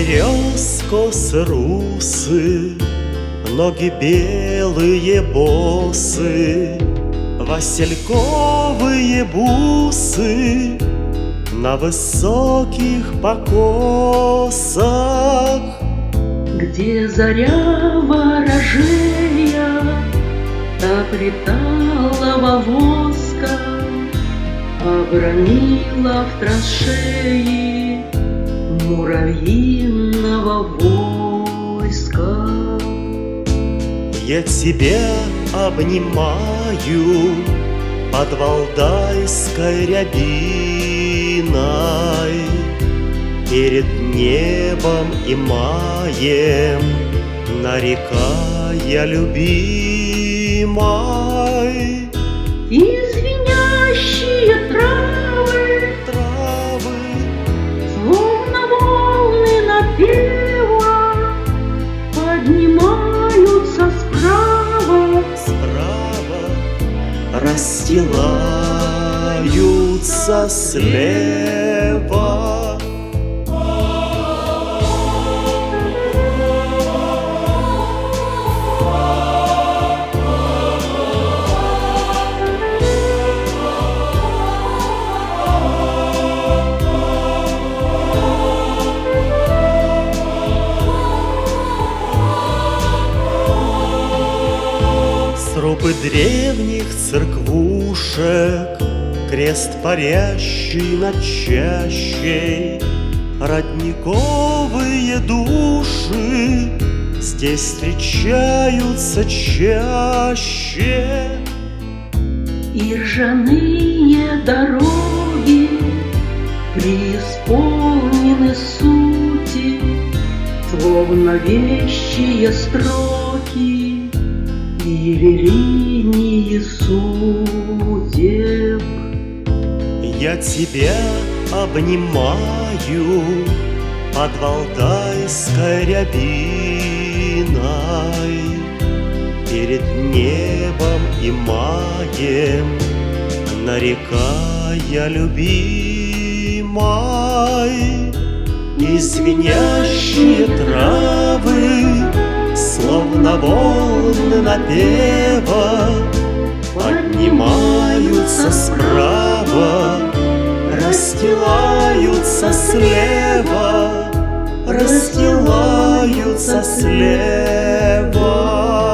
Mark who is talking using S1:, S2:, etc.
S1: берез косы русы, ноги белые босы, васильковые бусы на высоких покосах.
S2: Где заря ворожея оплетала воска, обронила в траншеи муравьиного войска.
S1: Я тебя обнимаю под валдайской рябиной, перед небом и маем нарекая любимой.
S2: И звенящие травы, словно волны напева, поднимаются справа, расстилаются слева. Срубы древних церквушек, крест парящий над чащей, родниковые души здесь встречаются чаще. И ржаные дороги преисполнены сути, словно вещие строки или линии судеб.
S1: Я тебя обнимаю под валдайской рябиной, перед небом и маем нарекая любимой. И звенящие травы, словно волны напева, поднимаются справа, расстилаются слева, расстилаются слева.